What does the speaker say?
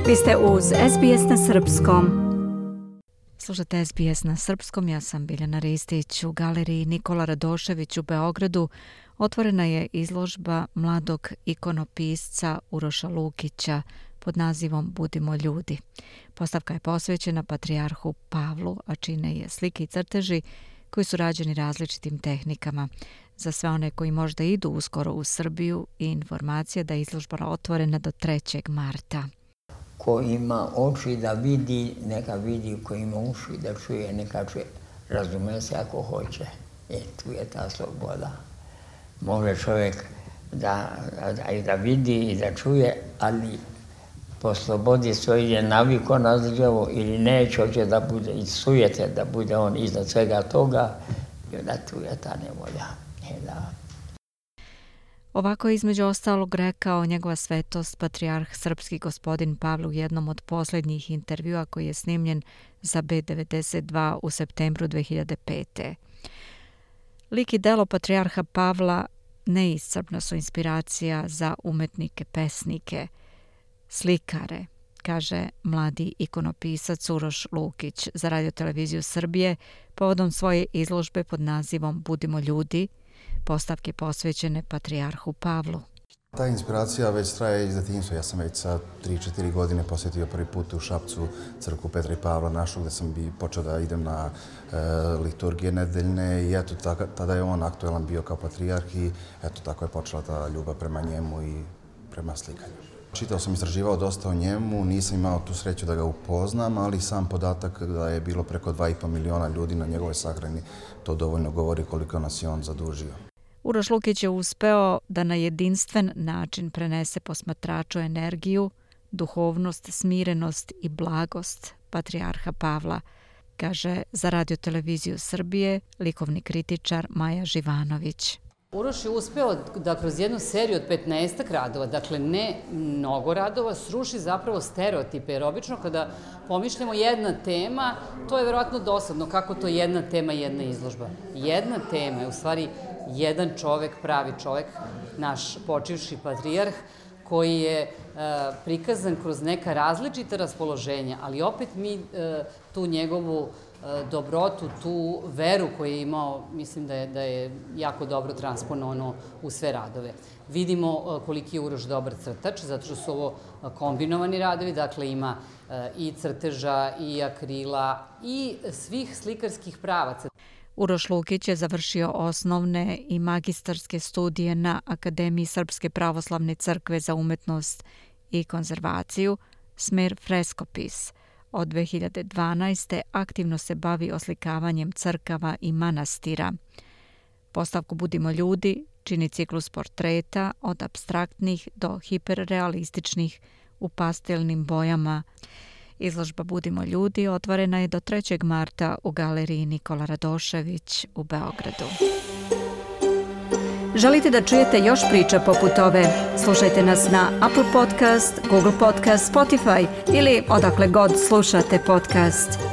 Vi ste uz SBS na Srpskom. Slušate SBS na Srpskom, ja sam Biljana Ristić. U galeriji Nikola Radošević u Beogradu otvorena je izložba mladog ikonopisca Uroša Lukića pod nazivom Budimo ljudi. Postavka je posvećena patrijarhu Pavlu, a čine je slike i crteži koji su rađeni različitim tehnikama. Za sve one koji možda idu uskoro u Srbiju i informacija da je izložba otvorena do 3. marta. Ko ima oči da vidi, neka vidi, ko ima uši da čuje, neka čuje. Razume se ako hoće. Tu je ta sloboda. Može čovjek da vidi i da čuje, ali po slobodi svoj je naviko na državu ili neće, hoće da bude i sujete, da bude on iznad svega toga, i onda tu je ta nevolja. Ovako je između ostalog rekao njegova svetost patrijarh srpski gospodin Pavle u jednom od posljednjih intervjua koji je snimljen za B92 u septembru 2005. Lik i delo patrijarha Pavla neiscrpna su inspiracija za umetnike, pesnike, slikare, kaže mladi ikonopisac Uroš Lukić za Radio-televiziju Srbije povodom svoje izložbe pod nazivom Budimo ljudi, postavke posvećene patrijarhu Pavlu. Ta inspiracija već traje iz detinjstva. Ja sam već sa 3-4 godine posjetio prvi put u Šapcu crkvu Petra i Pavla našu, gdje sam počeo da idem na liturgije nedeljne i eto, tada je on aktuelan bio kao patrijarh i eto, tako je počela ta ljubav prema njemu i prema slikanju. Čitao sam, istraživao dosta o njemu, nisam imao tu sreću da ga upoznam, ali sam podatak da je bilo preko 2,5 miliona ljudi na njegovoj sahrani, to dovoljno govori koliko nas je on zadužio. Uroš Lukić je uspeo da na jedinstven način prenese posmatraču energiju, duhovnost, smirenost i blagost patrijarha Pavla, kaže za Radio-televiziju Srbije likovni kritičar Maja Živanović. Uroš je uspeo da kroz jednu seriju od 15 radova, dakle ne mnogo radova, sruši zapravo stereotipe, jer obično kada pomišljamo jedna tema, to je verovatno dosadno kako to jedna tema, jedna izložba. Jedna tema je u stvari jedan čovek, pravi čovek, naš počivši patrijarh, koji je prikazan kroz neka različita raspoloženja, ali opet mi tu njegovu dobrotu, tu veru koju je imao, mislim da je jako dobro transponovano u sve radove. Vidimo koliki je Uroš dobar crtač, zato što su ovo kombinovani radovi, dakle ima i crteža, i akrila, i svih slikarskih pravaca. Uroš Lukić je završio osnovne i magistarske studije na Akademiji Srpske pravoslavne crkve za umetnost i konzervaciju, smer freskopis. Od 2012. aktivno se bavi oslikavanjem crkava i manastira. Postavku Budimo ljudi čini ciklus portreta od apstraktnih do hiperrealističnih u pastelnim bojama. Izložba Budimo ljudi otvorena je do 3. marta u galeriji Nikola Radošević u Beogradu. Želite da čujete još priča poput ove? Slušajte nas na Apple Podcast, Google Podcast, Spotify ili odakle god slušate podcast.